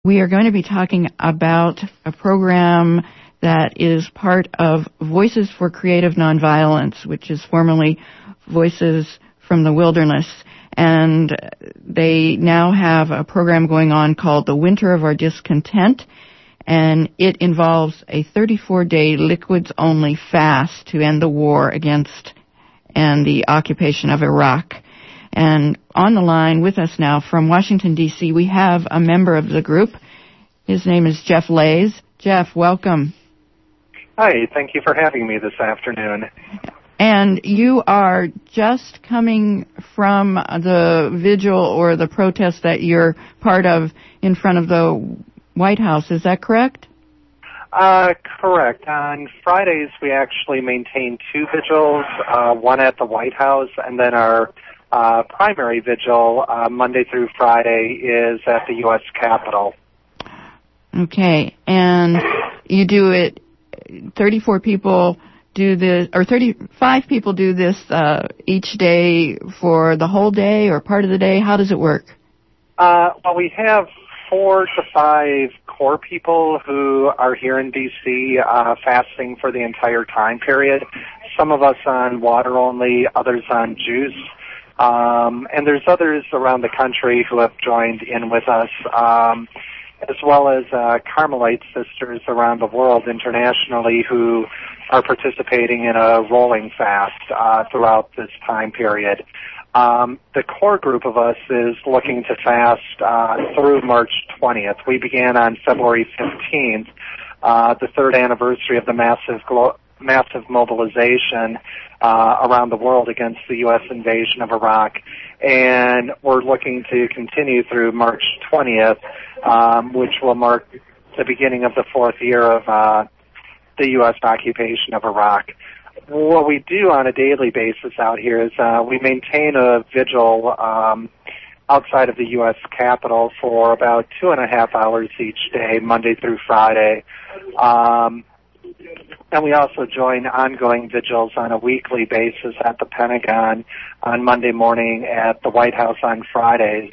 We are going to be talking about a program that is part of Voices for Creative Nonviolence, which is formerly Voices from the Wilderness. And they now have a program going on called The Winter of Our Discontent, and it involves a 34-day liquids-only fast to end the war against and the occupation of Iraq. And on the line with us now from Washington, D.C., we have a member of the group. His name is Jeff Lays. Jeff, welcome. Hi, thank you for having me this afternoon. And you are just coming from the vigil or the protest that you're part of in front of the White House. Is that correct? Correct. On Fridays, we actually maintain two vigils, one at the White House, and then our primary vigil, Monday through Friday, is at the U.S. Capitol. Okay. And you do it, 34 people do this, or 35 people do this each day for the whole day or part of the day? How does it work? Well, we have 4 to 5 core people who are here in D.C. Fasting for the entire time period. Some of us on water only, others on juice. And there's others around the country who have joined in with us, as well as Carmelite sisters around the world internationally who are participating in a rolling fast throughout this time period. The core group of us is looking to fast through March 20th. We began on February 15th, the third anniversary of the massive mobilization around the world against the U.S. invasion of Iraq. And we're looking to continue through March 20th, which will mark the beginning of the 4th year of the U.S. occupation of Iraq. What we do on a daily basis out here is we maintain a vigil outside of the U.S. Capitol for about 2.5 hours each day, Monday through Friday. And we also join ongoing vigils on a weekly basis at the Pentagon on Monday morning, at the White House on Fridays.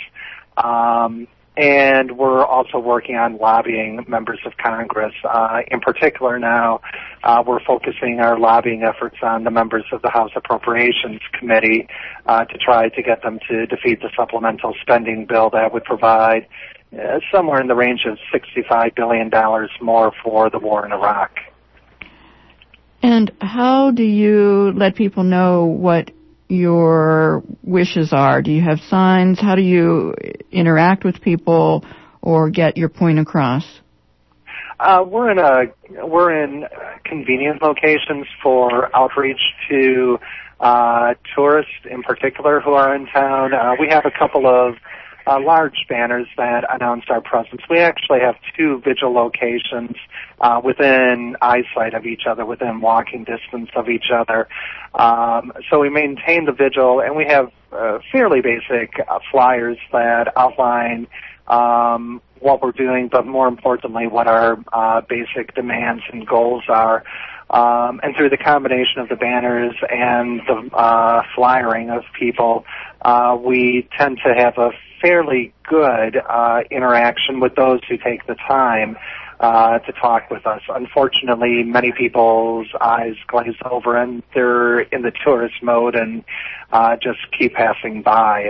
And we're also working on lobbying members of Congress. In particular now, we're focusing our lobbying efforts on the members of the House Appropriations Committee to try to get them to defeat the supplemental spending bill that would provide somewhere in the range of $65 billion more for the war in Iraq. And how do you let people know what your wishes are? Do you have signs? How do you interact with people or get your point across? We're in convenient locations for outreach to tourists in particular who are in town. We have a couple of large banners that announce our presence. We actually have 2 vigil locations within eyesight of each other, within walking distance of each other. So we maintain the vigil, and we have fairly basic flyers that outline what we're doing, but more importantly, what our basic demands and goals are. And through the combination of the banners and the flyering of people, we tend to have a fairly good interaction with those who take the time to talk with us. Unfortunately, many people's eyes glaze over and they're in the tourist mode and just keep passing by.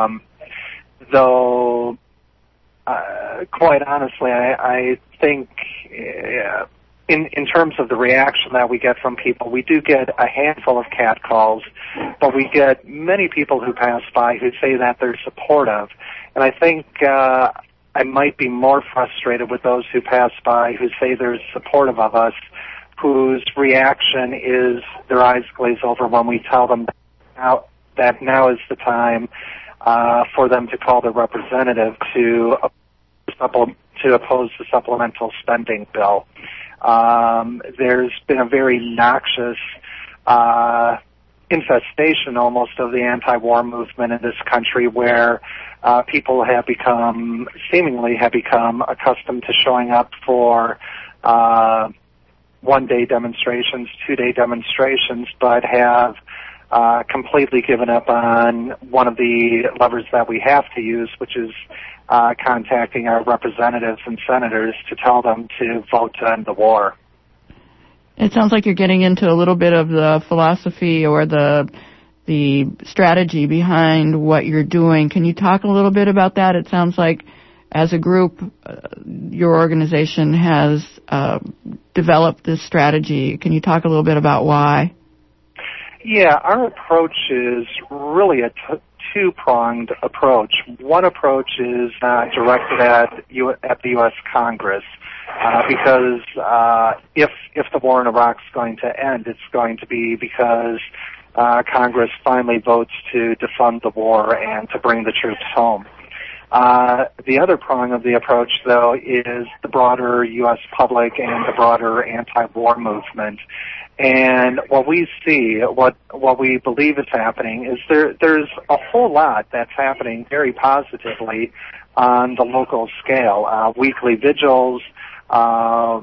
Though, quite honestly, I think in terms of the reaction that we get from people, we do get a handful of catcalls, but we get many people who pass by who say that they're supportive. And I think I might be more frustrated with those who pass by who say they're supportive of us, whose reaction is their eyes glaze over when we tell them that now is the time for them to call their representative to oppose the supplemental spending bill. There's been a very noxious infestation almost of the anti-war movement in this country where people seemingly have become accustomed to showing up for one-day demonstrations, 2-day demonstrations, but have completely given up on one of the levers that we have to use, which is contacting our representatives and senators to tell them to vote to end the war. It sounds like you're getting into a little bit of the philosophy or the strategy behind what you're doing. Can you talk a little bit about that? It sounds like as a group, your organization has developed this strategy. Can you talk a little bit about why? Yeah, our approach is really a two-pronged approach. One approach is directed at the U.S. Congress, because if the war in Iraq is going to end, it's going to be because Congress finally votes to defund the war and to bring the troops home. The other prong of the approach, though, is the broader U.S. public and the broader anti-war movement. And what we see, what we believe is happening, is there's a whole lot that's happening very positively on the local scale. Weekly vigils, a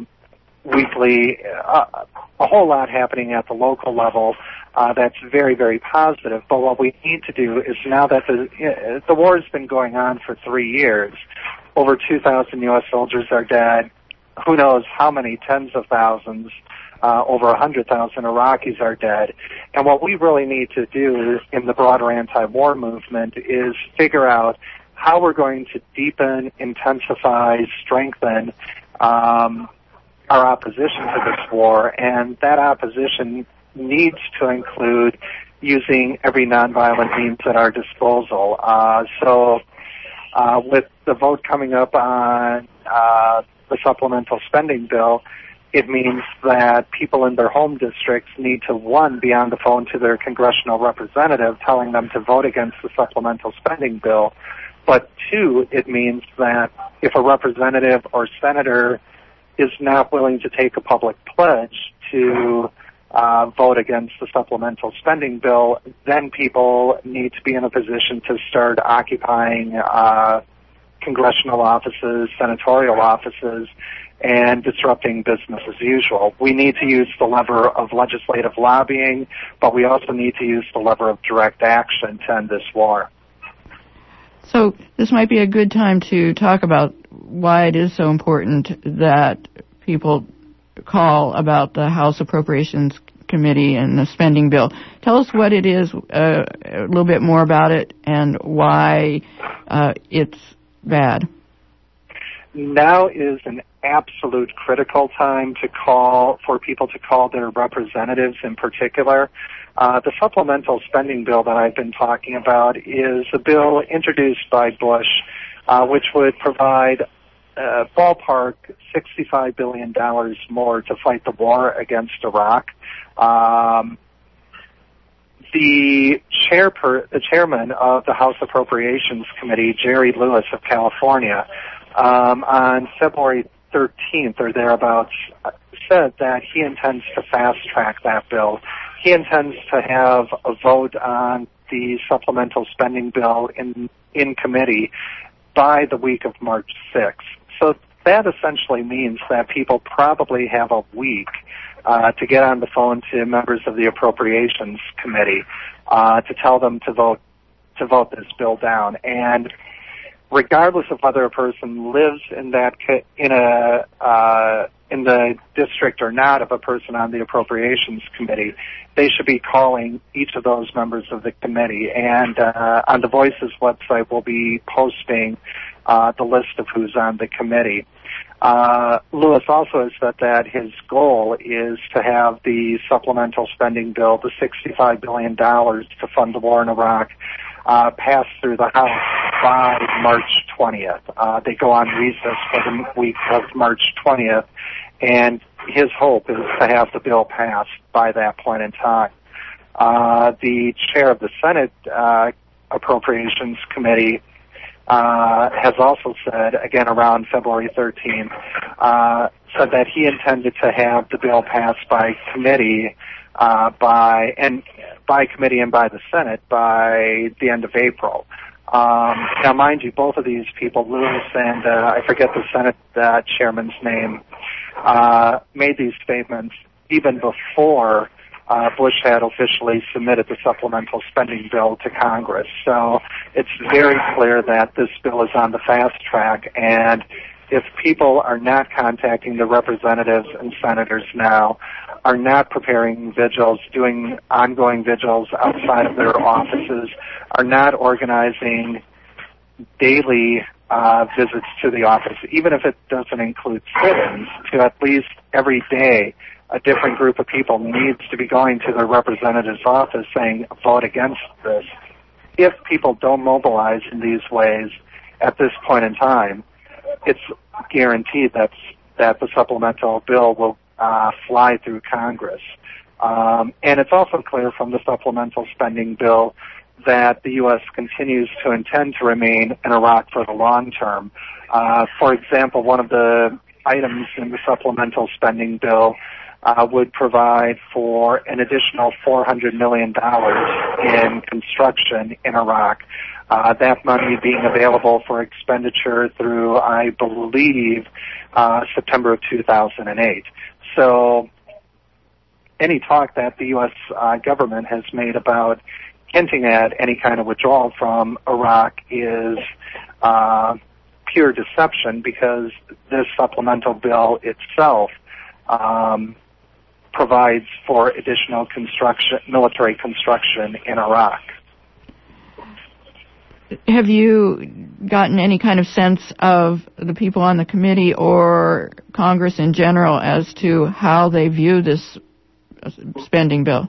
whole lot happening at the local level that's very, very positive. But what we need to do is, now that the war has been going on for 3 years, over 2,000 U.S. soldiers are dead, who knows how many tens of thousands, over 100,000 Iraqis are dead. And what we really need to do in the broader anti-war movement is figure out how we're going to deepen, intensify, strengthen our opposition to this war. And that opposition needs to include using every nonviolent means at our disposal. So with the vote coming up on the supplemental spending bill, it means that people in their home districts need to, one, be on the phone to their congressional representative telling them to vote against the supplemental spending bill. But two, it means that if a representative or senator is not willing to take a public pledge to vote against the supplemental spending bill, then people need to be in a position to start occupying congressional offices, senatorial offices, and disrupting business as usual. We need to use the lever of legislative lobbying, but we also need to use the lever of direct action to end this war. So this might be a good time to talk about why it is so important that people call about the House Appropriations Committee and the spending bill. Tell us what it is, a little bit more about it, and why it's bad. Now is an absolute critical time for people to call their representatives in particular. The supplemental spending bill that I've been talking about is a bill introduced by Bush, which would provide ballpark $65 billion more to fight the war against Iraq. The chairman of the House Appropriations Committee, Jerry Lewis of California, on February 13th or thereabouts, said that he intends to fast-track that bill. He intends to have a vote on the supplemental spending bill in committee by the week of March 6th. So that essentially means that people probably have a week to get on the phone to members of the Appropriations Committee to tell them to vote this bill down. And regardless of whether a person lives in the district or not of a person on the Appropriations Committee, they should be calling each of those members of the committee. And on the Voices website, we'll be posting the list of who's on the committee. Lewis also has said that his goal is to have the supplemental spending bill, the $65 billion to fund the war in Iraq, pass through the House by March 20th. They go on recess for the week of March 20th, and his hope is to have the bill passed by that point in time. The chair of the Senate Appropriations Committee has also said, again around February 13th, said that he intended to have the bill passed by committee by committee and by the Senate by the end of April. Now, mind you, both of these people, Lewis and I forget the Senate chairman's name, made these statements even before Bush had officially submitted the supplemental spending bill to Congress. So it's very clear that this bill is on the fast track, and if people are not contacting the representatives and senators now, are not preparing vigils, doing ongoing vigils outside of their offices, are not organizing daily visits to the office, even if it doesn't include sit-ins, to at least every day a different group of people needs to be going to their representative's office saying, vote against this. If people don't mobilize in these ways at this point in time, it's guaranteed that the supplemental bill will fly through Congress. And it's also clear from the supplemental spending bill that the U.S. continues to intend to remain in Iraq for the long term. For example, one of the items in the supplemental spending bill would provide for an additional $400 million in construction in Iraq. That money being available for expenditure through, I believe, September of 2008. So any talk that the U.S. government has made about hinting at any kind of withdrawal from Iraq is pure deception, because this supplemental bill itself provides for additional military construction in Iraq. Have you gotten any kind of sense of the people on the committee or Congress in general as to how they view this spending bill?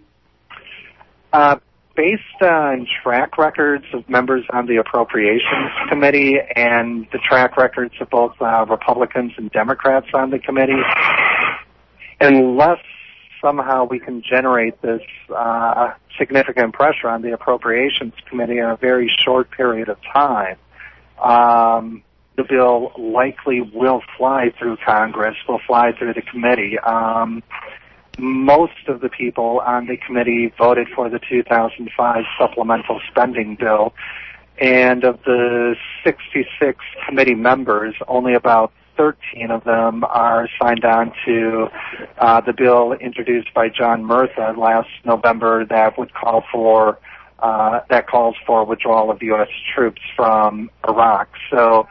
Based on track records of members on the Appropriations Committee and the track records of both Republicans and Democrats on the committee, unless somehow we can generate this significant pressure on the Appropriations Committee in a very short period of time, the bill likely will fly through Congress, will fly through the committee. Most of the people on the committee voted for the 2005 supplemental spending bill, and of the 66 committee members, only about 13 of them are signed on to the bill introduced by John Murtha last November that would call for that calls for withdrawal of U.S. troops from Iraq. So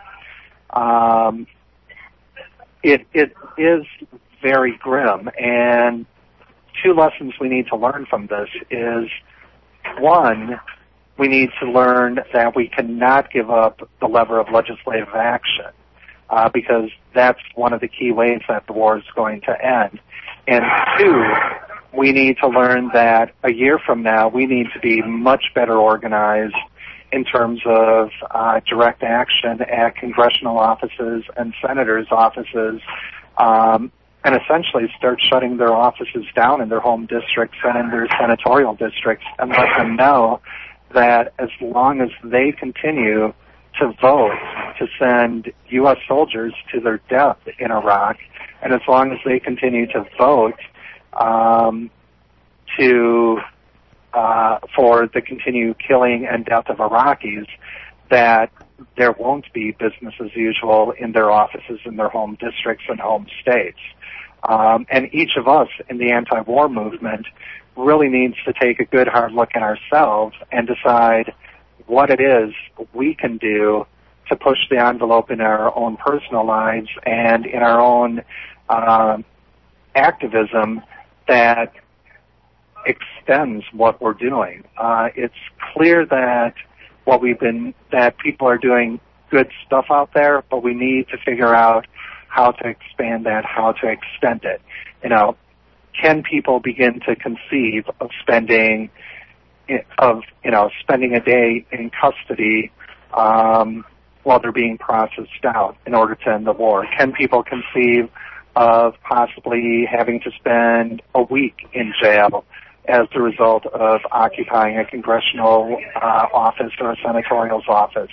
it is very grim, and two lessons we need to learn from this is, one, we need to learn that we cannot give up the lever of legislative action, because that's one of the key ways that the war is going to end. And two, we need to learn that a year from now we need to be much better organized in terms of direct action at congressional offices and senators' offices, and essentially start shutting their offices down in their home districts and in their senatorial districts, and let them know that as long as they continue to vote to send U.S. soldiers to their death in Iraq, and as long as they continue to vote for the continued killing and death of Iraqis, that there won't be business as usual in their offices in their home districts and home states. And each of us in the anti-war movement really needs to take a good hard look at ourselves and decide what it is we can do to push the envelope in our own personal lives and in our own activism that extends what we're doing. It's clear that that people are doing good stuff out there, but we need to figure out how to expand that, how to extend it. Can people begin to conceive of spending a day in custody while they're being processed out in order to end the war? Can people conceive of possibly having to spend a week in jail as the result of occupying a congressional office or a senatorial's office?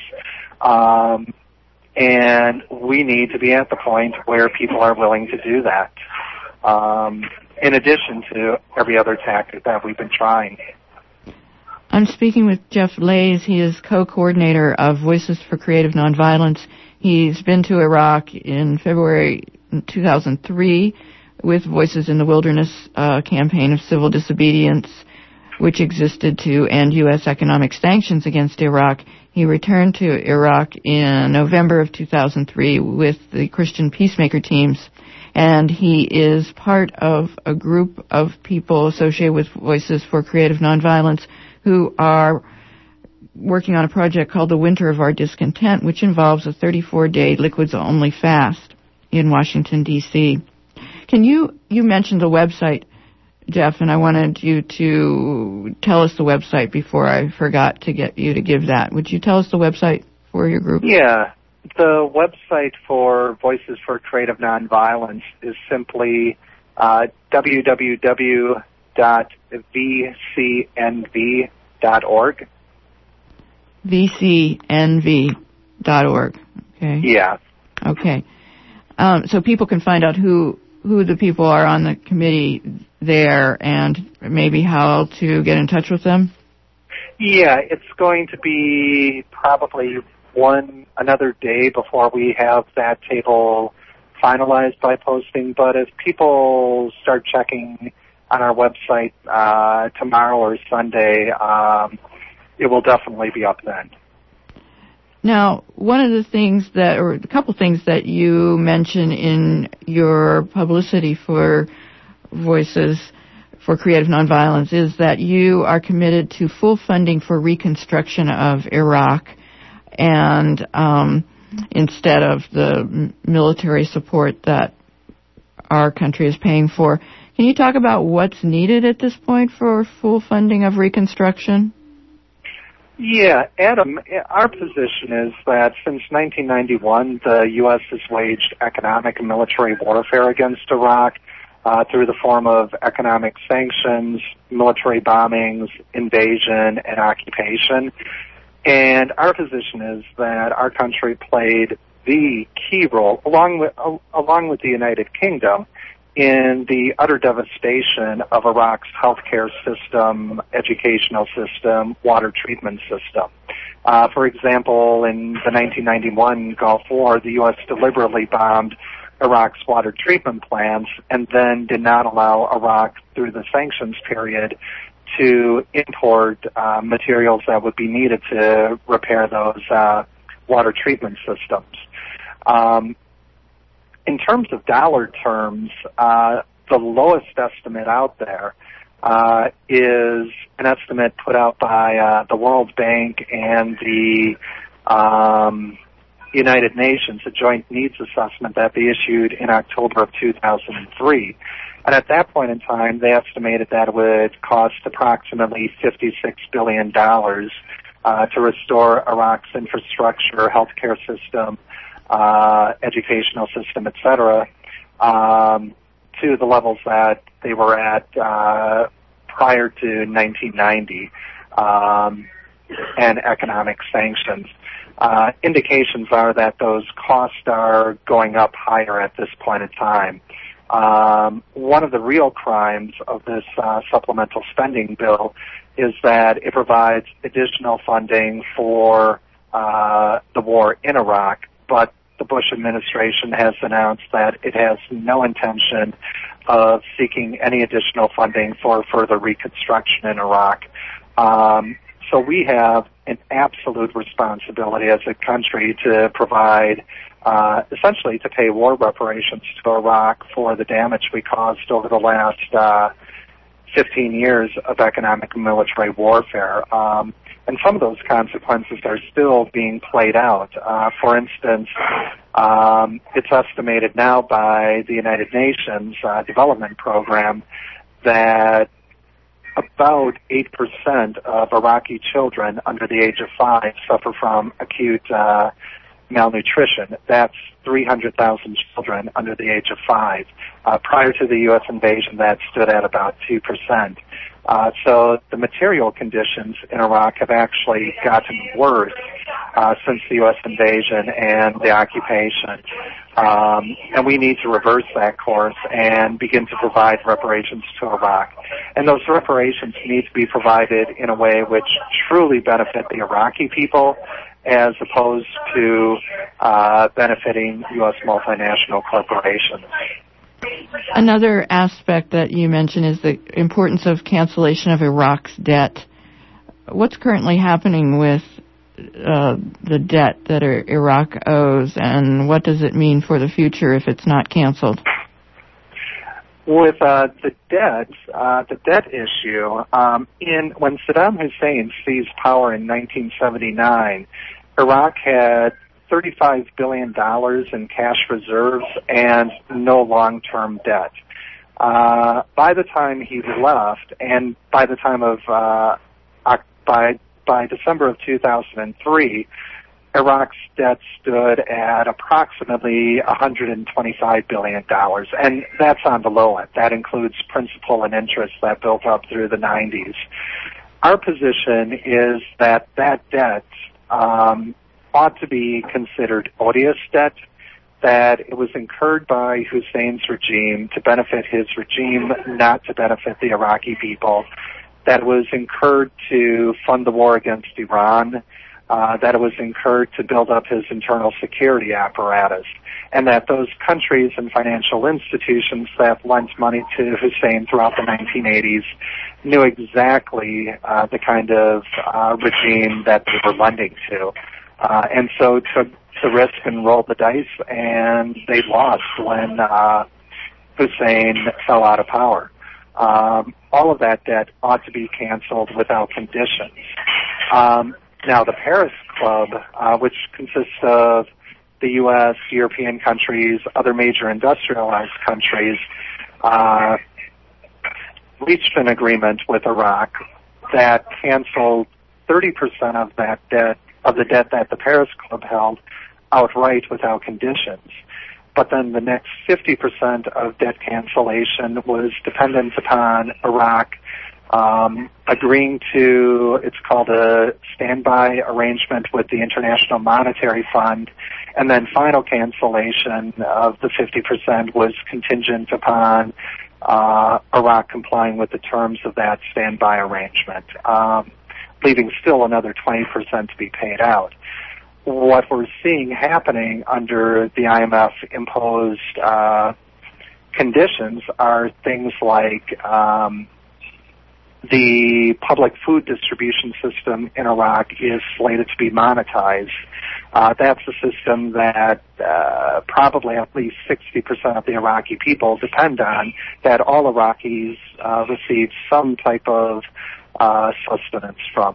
And we need to be at the point where people are willing to do that, in addition to every other tactic that we've been trying. I'm speaking with Jeff Lays. He is co-coordinator of Voices for Creative Nonviolence. He's been to Iraq in February 2003 with Voices in the Wilderness campaign of civil disobedience, which existed to end U.S. economic sanctions against Iraq. He returned to Iraq in November of 2003 with the Christian Peacemaker teams, and he is part of a group of people associated with Voices for Creative Nonviolence who are working on a project called the Winter of Our Discontent, which involves a 34-day liquids-only fast in Washington, D.C. You mentioned the website, Jeff, and I wanted you to tell us the website before I forgot to get you to give that. Would you tell us the website for your group? Yeah. The website for Voices for Creative Nonviolence is simply www.vcnv.org. vcnv.org. Okay. Yeah. Okay. So people can find out who the people are on the committee there and maybe how to get in touch with them? Yeah, it's going to be probably another day before we have that table finalized by posting, but if people start checking on our website tomorrow or Sunday, it will definitely be up then. Now, one of the things or a couple things that you mention in your publicity for Voices for Creative Nonviolence is that you are committed to full funding for reconstruction of Iraq and instead of the military support that our country is paying for. Can you talk about what's needed at this point for full funding of reconstruction? Yeah, Adam, our position is that since 1991, the U.S. has waged economic and military warfare against Iraq through the form of economic sanctions, military bombings, invasion, and occupation. And our position is that our country played the key role, along with the United Kingdom, in the utter devastation of Iraq's healthcare system, educational system, water treatment system. For example, in the 1991 Gulf War, the U.S. deliberately bombed Iraq's water treatment plants and then did not allow Iraq, through the sanctions period, to import materials that would be needed to repair those water treatment systems. In terms of dollar terms, the lowest estimate out there is an estimate put out by the World Bank and the United Nations, a joint needs assessment that they issued in October of 2003. And at that point in time, they estimated that it would cost approximately $56 billion to restore Iraq's infrastructure, healthcare system, educational system, etc., to the levels that they were at prior to 1990 and economic sanctions. Indications are that those costs are going up higher at this point in time. One of the real crimes of this supplemental spending bill is that it provides additional funding for the war in Iraq, but the Bush administration has announced that it has no intention of seeking any additional funding for further reconstruction in Iraq. So we have an absolute responsibility as a country to provide, essentially to pay war reparations to Iraq for the damage we caused over the last 15 years of economic and military warfare. And some of those consequences are still being played out. For instance, it's estimated now by the United Nations Development Program that about 8% of Iraqi children under the age of 5 suffer from acute malnutrition. That's 300,000 children under the age of 5. Prior to the U.S. invasion, that stood at about 2%. So the material conditions in Iraq have actually gotten worse since the U.S. invasion and the occupation. And we need to reverse that course and begin to provide reparations to Iraq. And those reparations need to be provided in a way which truly benefit the Iraqi people as opposed to benefiting U.S. multinational corporations. Another aspect that you mentioned is the importance of cancellation of Iraq's debt. What's currently happening with the debt that Iraq owes, and what does it mean for the future if it's not canceled? With the debt issue, when Saddam Hussein seized power in 1979, Iraq had $35 billion in cash reserves and no long-term debt. By the time he left, and by the time of by December of 2003, Iraq's debt stood at approximately $125 billion, and that's on the low end. That includes principal and interest that built up through the 90s. Our position is that debt ought to be considered odious debt, that it was incurred by Hussein's regime to benefit his regime, not to benefit the Iraqi people, that it was incurred to fund the war against Iran, that it was incurred to build up his internal security apparatus, and that those countries and financial institutions that lent money to Hussein throughout the 1980s knew exactly the kind of regime that they were lending to. And so took the risk and rolled the dice, and they lost when Hussein fell out of power. All of that debt ought to be canceled without conditions. Now, the Paris Club, which consists of the U.S., European countries, other major industrialized countries, reached an agreement with Iraq that canceled 30% of that debt, of the debt that the Paris Club held, outright without conditions. But then the next 50% of debt cancellation was dependent upon Iraq agreeing to, it's called a standby arrangement with the International Monetary Fund, and then final cancellation of the 50% was contingent upon Iraq complying with the terms of that standby arrangement, leaving still another 20% to be paid out. What we're seeing happening under the IMF imposed conditions are things like the public food distribution system in Iraq is slated to be monetized. That's a system that probably at least 60% of the Iraqi people depend on, that all Iraqis receive some type of sustenance from.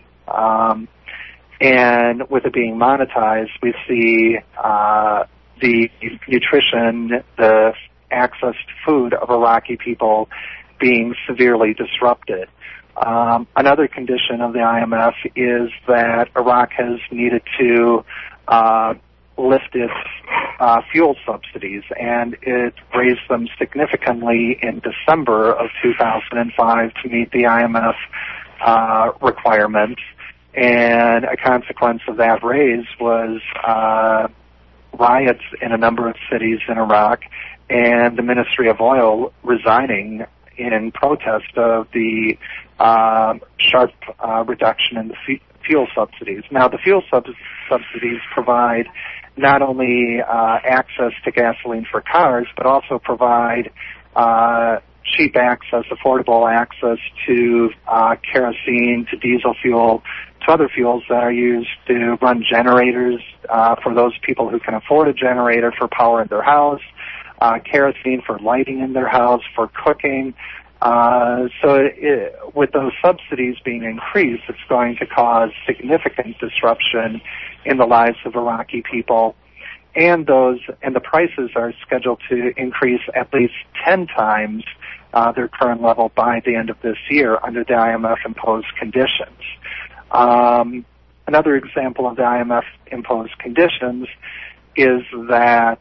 And with it being monetized, we see the nutrition, the access to food of Iraqi people being severely disrupted. Another condition of the IMF is that Iraq has needed to lift its fuel subsidies, and it raised them significantly in December of 2005 to meet the IMF requirements. And a consequence of that raise was riots in a number of cities in Iraq, and the Ministry of Oil resigning in protest of the sharp reduction in the fuel subsidies. Now, the fuel subsidies provide not only access to gasoline for cars, but also provide cheap access, affordable access to kerosene, to diesel fuel, to other fuels that are used to run generators for those people who can afford a generator for power in their house, kerosene for lighting in their house, for cooking. With those subsidies being increased, it's going to cause significant disruption in the lives of Iraqi people. And the prices are scheduled to increase at least 10 times their current level by the end of this year under the IMF imposed conditions. Another example of the IMF imposed conditions is that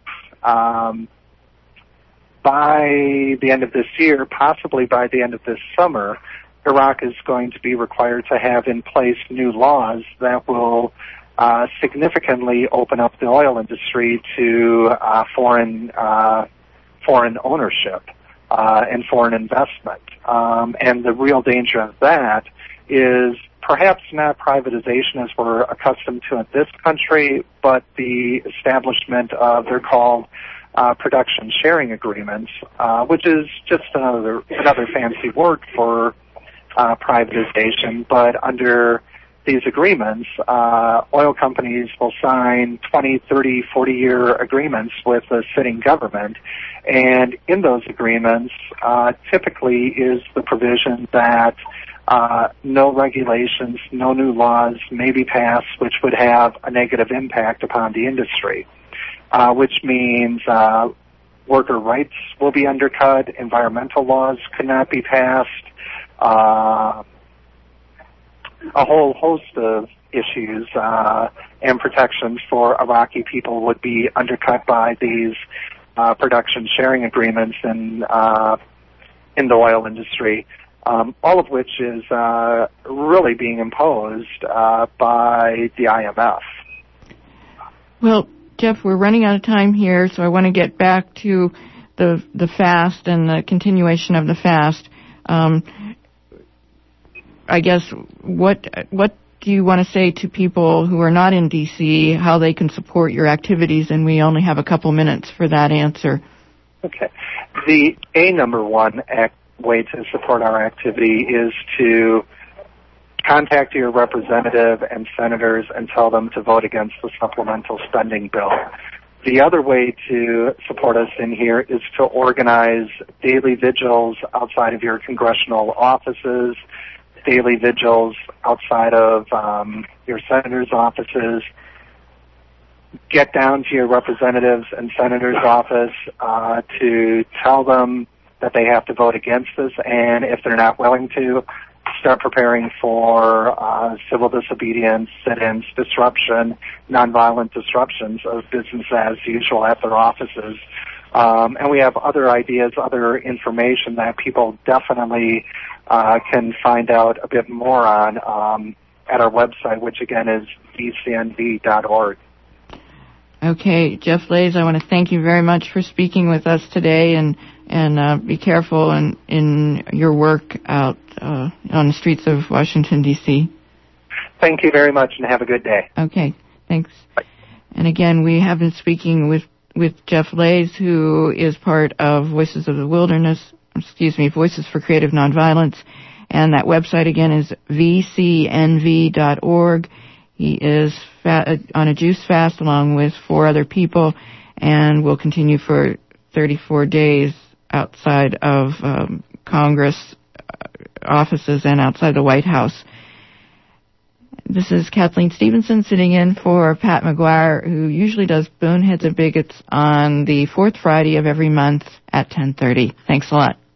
by the end of this year, possibly by the end of this summer, Iraq is going to be required to have in place new laws that will significantly open up the oil industry to foreign ownership and foreign investment. And the real danger of that is perhaps not privatization as we're accustomed to in this country, but the establishment of, they're called production sharing agreements, which is just another fancy word for privatization. But under these agreements, oil companies will sign 20, 30, 40-year agreements with the sitting government. And in those agreements, typically is the provision that no regulations, no new laws may be passed which would have a negative impact upon the industry, which means worker rights will be undercut, environmental laws could not be passed, a whole host of issues and protections for Iraqi people would be undercut by these production sharing agreements in the oil industry. All of which is really being imposed by the IMF. Well, Jeff, we're running out of time here, so I want to get back to the fast and the continuation of the fast. I guess what do you want to say to people who are not in D.C., how they can support your activities? And we only have a couple minutes for that answer. Okay. The number one way to support our activity is to contact your representative and senators and tell them to vote against the supplemental spending bill. The other way to support us in here is to organize daily vigils outside of your congressional offices, daily vigils outside of your senators' offices. Get down to your representatives and senators' office to tell them that they have to vote against this, and if they're not willing to, start preparing for civil disobedience, sit-ins, disruption, nonviolent disruptions of business as usual at their offices. And we have other ideas, other information that people definitely can find out a bit more on at our website, which again is dcnv.org. Okay, Jeff Blais, I want to thank you very much for speaking with us today, and be careful in your work out on the streets of Washington, D.C. Thank you very much, and have a good day. Okay, thanks. Bye. And again, we have been speaking with Jeff Blais, who is part of Voices of the Wilderness, Voices for Creative Nonviolence, and that website again is vcnv.org. He is on a juice fast along with 4 other people, and will continue for 34 days outside of Congress offices and outside the White House. This is Kathleen Stevenson sitting in for Pat McGuire, who usually does Boneheads and Bigots on the 4th Friday of every month at 10:30. Thanks a lot.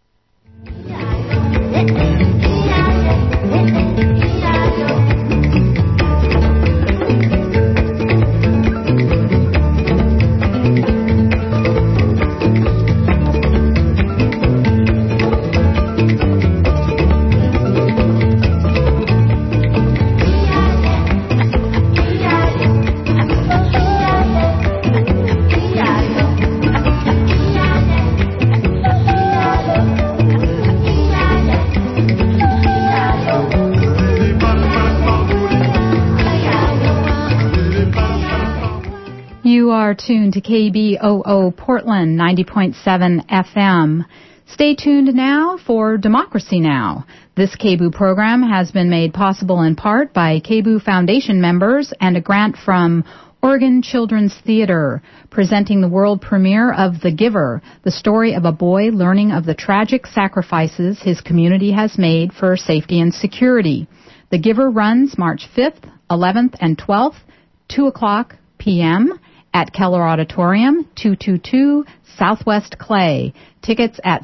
You are tuned to KBOO Portland 90.7 FM. Stay tuned now for Democracy Now! This KBOO program has been made possible in part by KBOO Foundation members and a grant from Oregon Children's Theater, presenting the world premiere of The Giver, the story of a boy learning of the tragic sacrifices his community has made for safety and security. The Giver runs March 5th, 11th, and 12th, 2 o'clock p.m., at Keller Auditorium, 222 Southwest Clay. Tickets at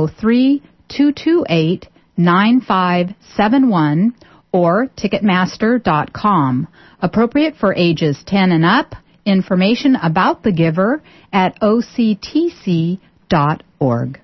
503-228-9571 or Ticketmaster.com. Appropriate for ages 10 and up. Information about The Giver at octc.org.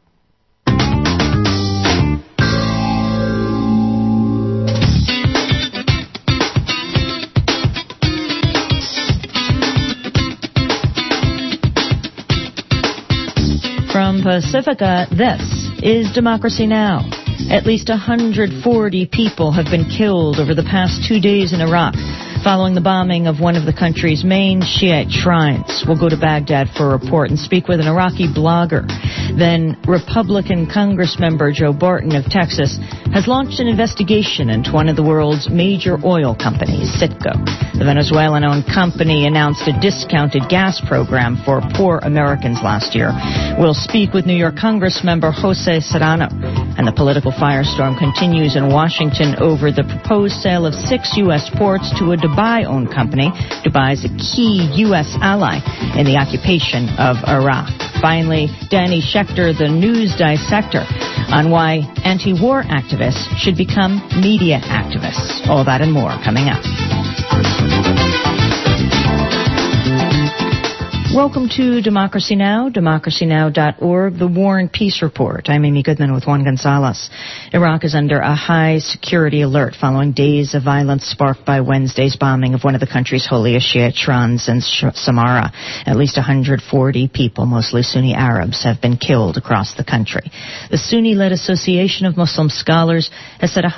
From Pacifica, this is Democracy Now! At least 140 people have been killed over the past 2 days in Iraq. following the bombing of one of the country's main Shiite shrines. We'll go to Baghdad for a report and speak with an Iraqi blogger. Then Republican Congress member Joe Barton of Texas has launched an investigation into one of the world's major oil companies, Citgo. The Venezuelan-owned company announced a discounted gas program for poor Americans last year. We'll speak with New York Congress member Jose Serrano. And the political firestorm continues in Washington over the proposed sale of 6 U.S. ports to a Dubai-owned company. Dubai is a key U.S. ally in the occupation of Iraq. Finally, Danny Schechter, the news dissector, on why anti-war activists should become media activists. All that and more coming up. Welcome to Democracy Now!, democracynow.org, the War and Peace Report. I'm Amy Goodman with Juan Gonzalez. Iraq is under a high security alert following days of violence sparked by Wednesday's bombing of one of the country's holiest Shiite shrines in Samarra. At least 140 people, mostly Sunni Arabs, have been killed across the country. The Sunni-led Association of Muslim Scholars has said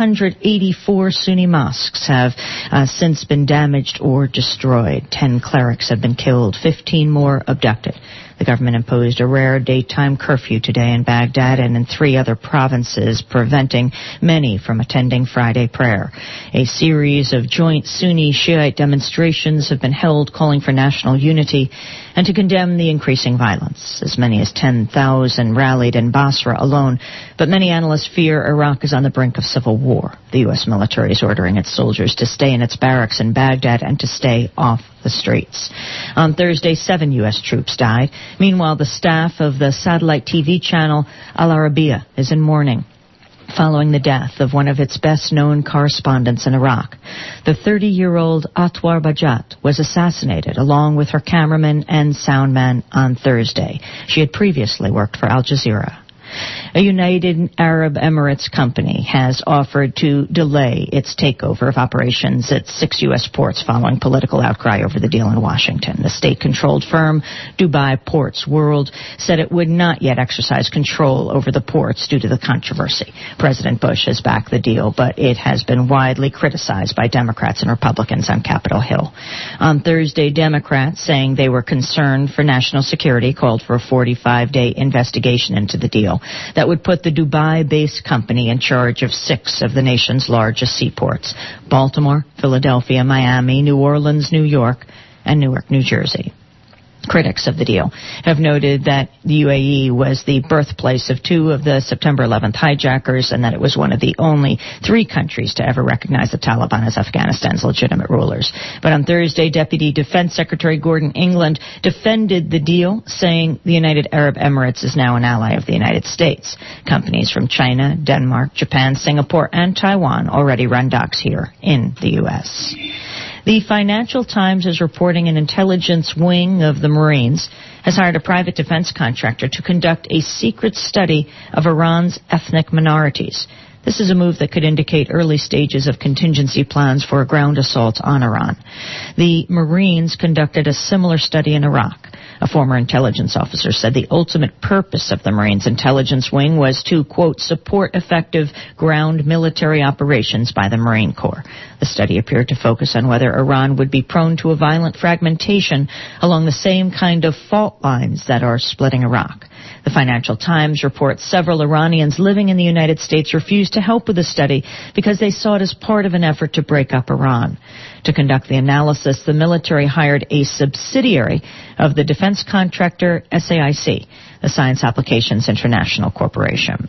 184 Sunni mosques have since been damaged or destroyed. 10 clerics have been killed, 15 more abducted. The government imposed a rare daytime curfew today in Baghdad and in 3 other provinces, preventing many from attending Friday prayer. A series of joint Sunni Shiite demonstrations have been held calling for national unity and to condemn the increasing violence. As many as 10,000 rallied in Basra alone, but many analysts fear Iraq is on the brink of civil war. The U.S. military is ordering its soldiers to stay in its barracks in Baghdad and to stay off the streets. On Thursday, 7 U.S. troops died. Meanwhile, the staff of the satellite TV channel Al Arabiya is in mourning following the death of one of its best-known correspondents in Iraq. The 30-year-old Atwar Bajat was assassinated along with her cameraman and soundman on Thursday. She had previously worked for Al Jazeera. A United Arab Emirates company has offered to delay its takeover of operations at 6 U.S. ports following political outcry over the deal in Washington. The state-controlled firm Dubai Ports World said it would not yet exercise control over the ports due to the controversy. President Bush has backed the deal, but it has been widely criticized by Democrats and Republicans on Capitol Hill. On Thursday, Democrats, saying they were concerned for national security, called for a 45-day investigation into the deal that would put the Dubai-based company in charge of 6 of the nation's largest seaports: Baltimore, Philadelphia, Miami, New Orleans, New York, and Newark, New Jersey. Critics of the deal have noted that the UAE was the birthplace of 2 of the September 11th hijackers and that it was one of the only 3 countries to ever recognize the Taliban as Afghanistan's legitimate rulers. But on Thursday, Deputy Defense Secretary Gordon England defended the deal, saying the United Arab Emirates is now an ally of the United States. Companies from China, Denmark, Japan, Singapore, and Taiwan already run docks here in the U.S. The Financial Times is reporting an intelligence wing of the Marines has hired a private defense contractor to conduct a secret study of Iran's ethnic minorities. This is a move that could indicate early stages of contingency plans for a ground assault on Iran. The Marines conducted a similar study in Iraq. A former intelligence officer said the ultimate purpose of the Marines' intelligence wing was to, quote, support effective ground military operations by the Marine Corps. The study appeared to focus on whether Iran would be prone to a violent fragmentation along the same kind of fault lines that are splitting Iraq. The Financial Times reports several Iranians living in the United States refused to help with the study because they saw it as part of an effort to break up Iran. To conduct the analysis, the military hired a subsidiary of the defense contractor SAIC, the Science Applications International Corporation.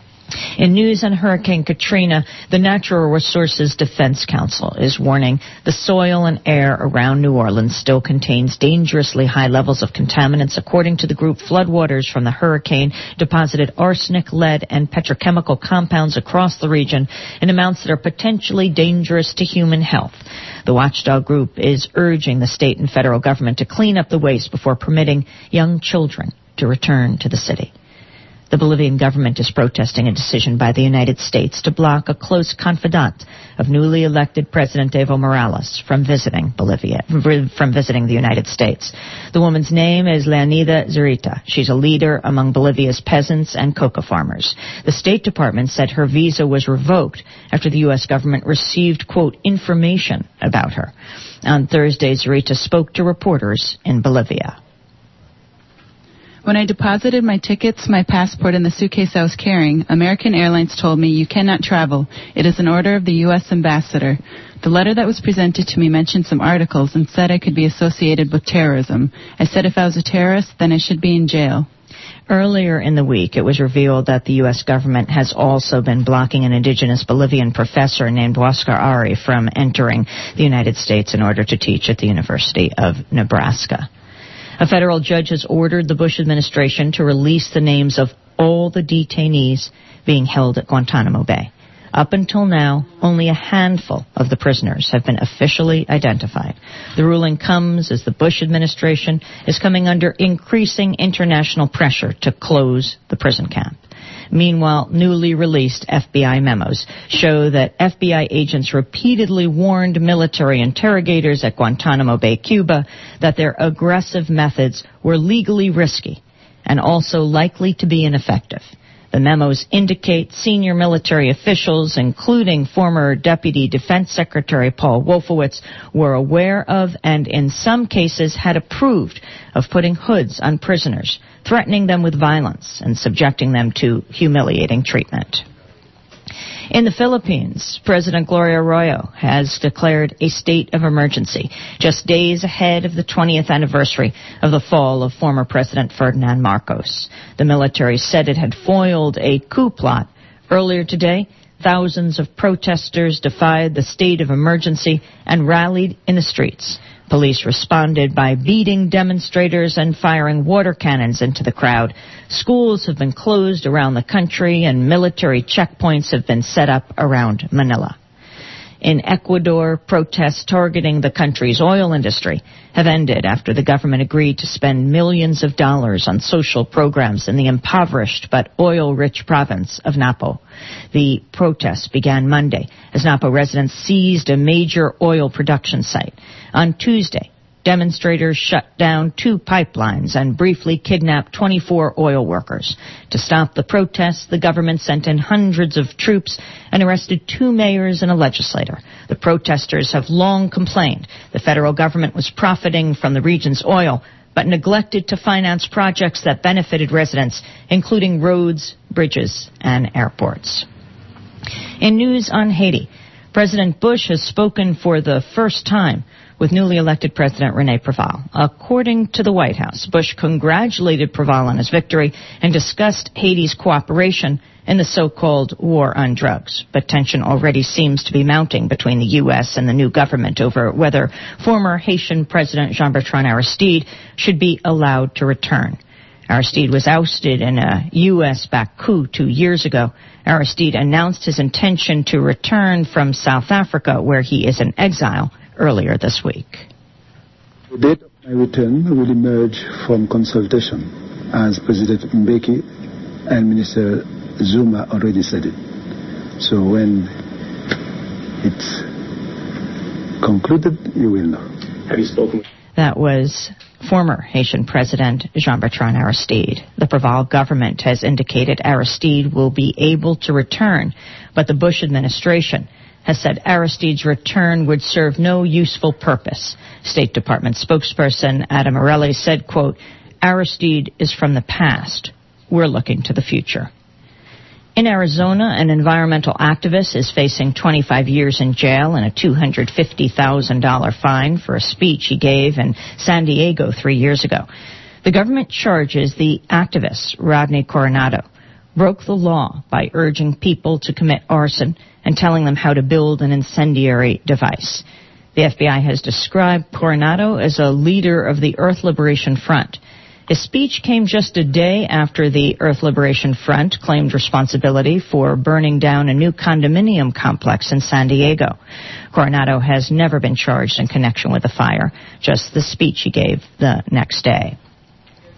In news on Hurricane Katrina, the Natural Resources Defense Council is warning the soil and air around New Orleans still contains dangerously high levels of contaminants. According to the group, floodwaters from the hurricane deposited arsenic, lead, and petrochemical compounds across the region in amounts that are potentially dangerous to human health. The watchdog group is urging the state and federal government to clean up the waste before permitting young children to return to the city. The Bolivian government is protesting a decision by the United States to block a close confidant of newly elected President Evo Morales from visiting the United States. The woman's name is Leonida Zurita. She's a leader among Bolivia's peasants and cocoa farmers. The State Department said her visa was revoked after the U.S. government received, quote, information about her. On Thursday, Zurita spoke to reporters in Bolivia. When I deposited my tickets, my passport, and the suitcase I was carrying, American Airlines told me, "You cannot travel. It is an order of the U.S. ambassador." The letter that was presented to me mentioned some articles and said I could be associated with terrorism. I said if I was a terrorist, then I should be in jail. Earlier in the week, it was revealed that the U.S. government has also been blocking an indigenous Bolivian professor named Oscar Ari from entering the United States in order to teach at the University of Nebraska. A federal judge has ordered the Bush administration to release the names of all the detainees being held at Guantanamo Bay. Up until now, only a handful of the prisoners have been officially identified. The ruling comes as the Bush administration is coming under increasing international pressure to close the prison camp. Meanwhile, newly released FBI memos show that FBI agents repeatedly warned military interrogators at Guantanamo Bay, Cuba, that their aggressive methods were legally risky and also likely to be ineffective. The memos indicate senior military officials, including former Deputy Defense Secretary Paul Wolfowitz, were aware of and in some cases had approved of putting hoods on prisoners, threatening them with violence and subjecting them to humiliating treatment. In the Philippines, President Gloria Arroyo has declared a state of emergency, just days ahead of the 20th anniversary of the fall of former President Ferdinand Marcos. The military said it had foiled a coup plot. Earlier today, thousands of protesters defied the state of emergency and rallied in the streets. Police responded by beating demonstrators and firing water cannons into the crowd. Schools have been closed around the country and military checkpoints have been set up around Manila. In Ecuador, protests targeting the country's oil industry have ended after the government agreed to spend millions of dollars on social programs in the impoverished but oil-rich province of Napo. The protests began Monday as Napo residents seized a major oil production site. On Tuesday, demonstrators shut down 2 pipelines and briefly kidnapped 24 oil workers. To stop the protests, the government sent in hundreds of troops and arrested 2 mayors and a legislator. The protesters have long complained the federal government was profiting from the region's oil, but neglected to finance projects that benefited residents, including roads, bridges, and airports. In news on Haiti, President Bush has spoken for the first time with newly elected President René Préval. According to the White House, Bush congratulated Préval on his victory and discussed Haiti's cooperation in the so-called war on drugs. But tension already seems to be mounting between the U.S. and the new government over whether former Haitian President Jean-Bertrand Aristide should be allowed to return. Aristide was ousted in a U.S.-backed coup 2 years ago. Aristide announced his intention to return from South Africa, where he is in exile, earlier this week. The date of my return will emerge from consultation, as President Mbeki and Minister Zuma already said it. So when it's concluded, you will know. Have you spoken? That was former Haitian President Jean-Bertrand Aristide. The Préval government has indicated Aristide will be able to return, but the Bush administration has said Aristide's return would serve no useful purpose. State Department spokesperson Adam Morelli said, quote, Aristide is from the past. We're looking to the future. In Arizona, an environmental activist is facing 25 years in jail and a $250,000 fine for a speech he gave in San Diego 3 years ago. The government charges the activist, Rodney Coronado, broke the law by urging people to commit arson and telling them how to build an incendiary device. The FBI has described Coronado as a leader of the Earth Liberation Front. His speech came just a day after the Earth Liberation Front claimed responsibility for burning down a new condominium complex in San Diego. Coronado has never been charged in connection with the fire, just the speech he gave the next day.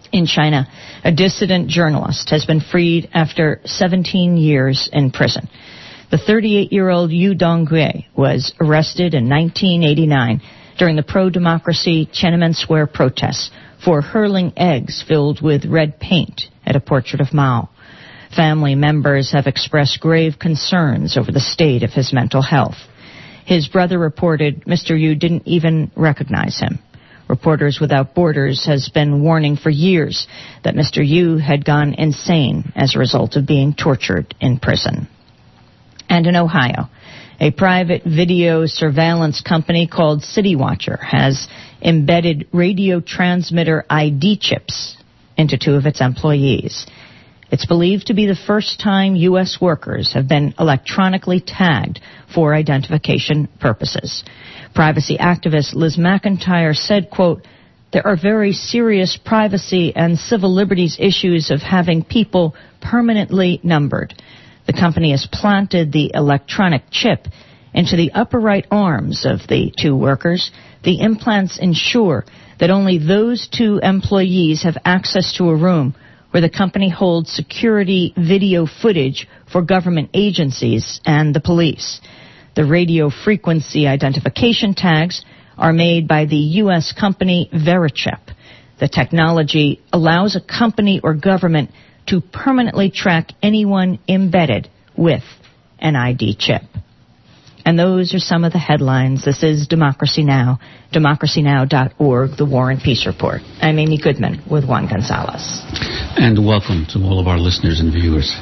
In China, a dissident journalist has been freed after 17 years in prison. The 38-year-old Yu Donggui was arrested in 1989 during the pro-democracy Tiananmen Square protests for hurling eggs filled with red paint at a portrait of Mao. Family members have expressed grave concerns over the state of his mental health. His brother reported Mr. Yu didn't even recognize him. Reporters Without Borders has been warning for years that Mr. Yu had gone insane as a result of being tortured in prison. And in Ohio, a private video surveillance company called City Watcher has embedded radio transmitter ID chips into 2 of its employees. It's believed to be the first time U.S. workers have been electronically tagged for identification purposes. Privacy activist Liz McIntyre said, quote, "There are very serious privacy and civil liberties issues of having people permanently numbered. The company has planted the electronic chip into the upper right arms of the 2 workers. The implants ensure that only those 2 employees have access to a room where the company holds security video footage for government agencies and the police. The radio frequency identification tags are made by the U.S. company Verichip. The technology allows a company or government to permanently track anyone embedded with an ID chip." And those are some of the headlines. This is Democracy Now!, democracynow.org, the War and Peace Report. I'm Amy Goodman with Juan Gonzalez. And welcome to all of our listeners and viewers.